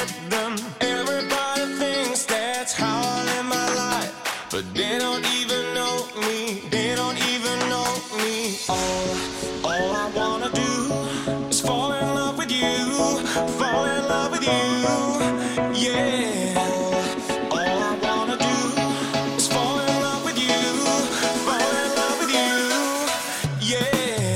get them. Everybody thinks that's how I live my life, but they don't even know me. They don't even know me. All I wanna do is fall in love with you. Fall in love with you. Yeah. All I wanna do is fall in love with you. Fall in love with you. Yeah.